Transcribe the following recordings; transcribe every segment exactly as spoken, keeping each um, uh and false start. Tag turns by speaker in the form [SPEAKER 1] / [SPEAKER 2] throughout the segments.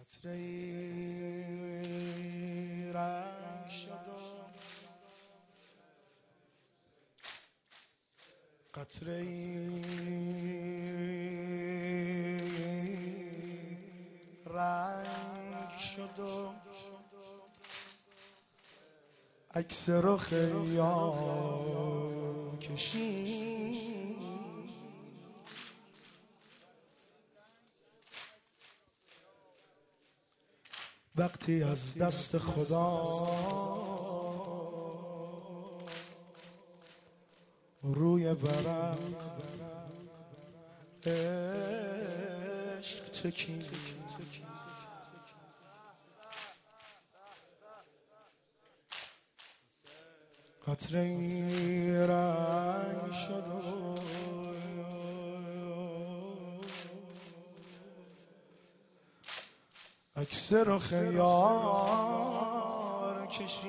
[SPEAKER 1] قطره رنگ شد و قطره رنگ شد و عکس رخ یار کشید. وقتی از دست خدا روی ورق عشق چکید. قطره رنگ شد و عکس رخ یار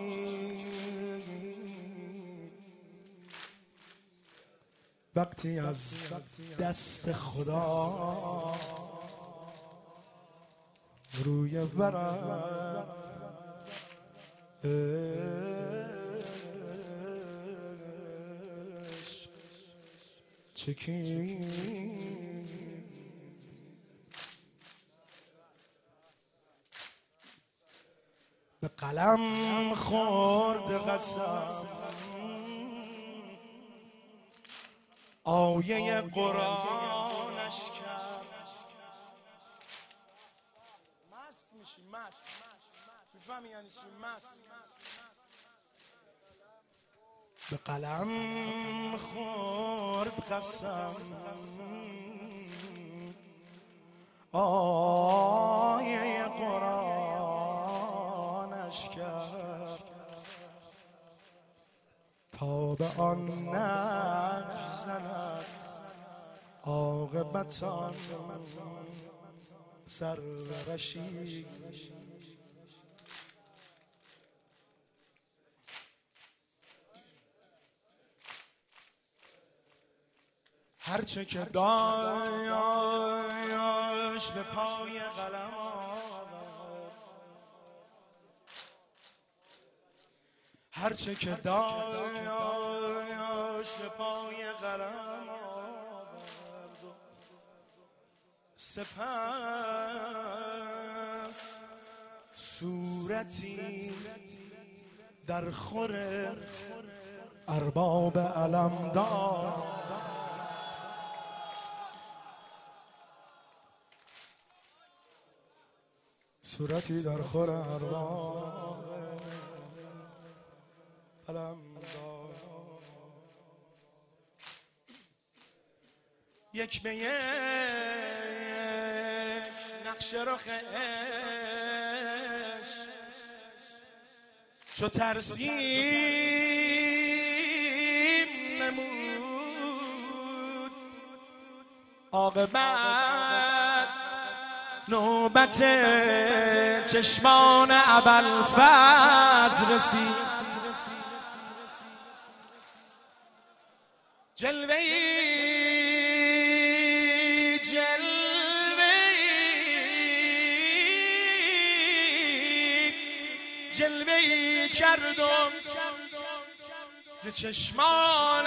[SPEAKER 1] کشید. وقتی از دست خدا روی ورق عشق چکید. به قلم خورد قسم آیه قرآنش کرد. مست میشی، مست میفهمی یعنی چی مست. به قلم خورد قسم آیه قرآنش کرد تا به آن نقش زند عاقبتان سر رشید. هرچه که دایاش به پای قلم آورد، هرچه که دایاش به پای قلم آورد، سپس صورتی در خور ارباب علم داد. صورتی در خور ارباب علم داد. یک به یک نقش رخ عشق چو ترسیم نمود، عاقبت نوبت چشمان ابوالفضل رسید. جلوه‌ای جلوه‌ای جلوه‌ای کردم ز چشمان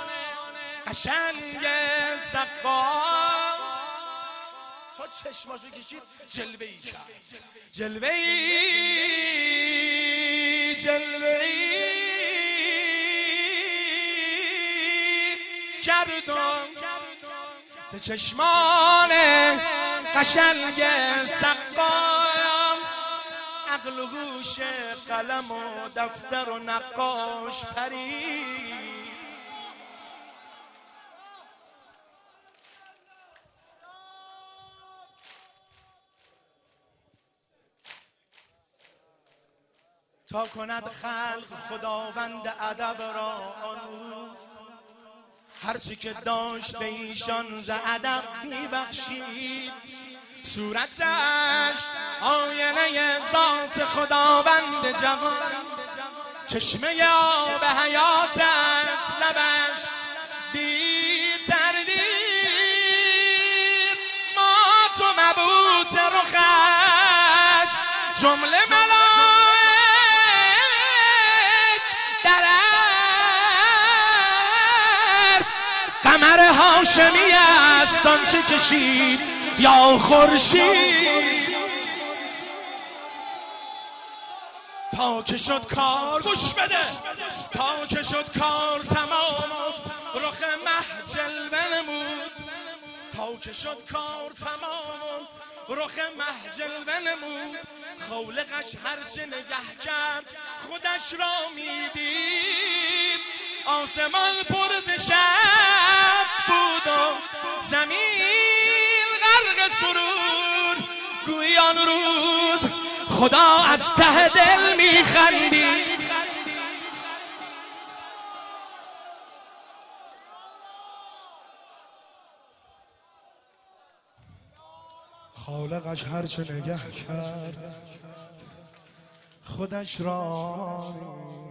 [SPEAKER 1] قشنگ سقا. تا چشماشو کشید جلوه‌ای کرد. جلوه‌ای جلوه‌ای کردم ز چشمان قشنگ سقایم. عقل و هوش قلم و دفتر و نقاش پرید. تا کند خلق خداوند ادب را آن روز، هرچی که داشت به ایشان ز ادب میبخشید. صورتش آینه ذات خداوند جوان، چشمه آب حیات است لبش بی تردید. ما تو مبهوت رخش جمله ملائک در عرش قمر هاشمی است آنچه کشید یا خورشید تا که شد کار گوش بده تا که شد کار تمام رخ مه جلوه نمود تا که شد کار تمام رخ مه جلوه نمود خالقش هرچه نگه کرد خودش را میدید آسمان پر ز شب بود و زمین غرق سرور گویی آن روز خدا از ته دل میخندید خالقش هرچه نگه کرد خودش را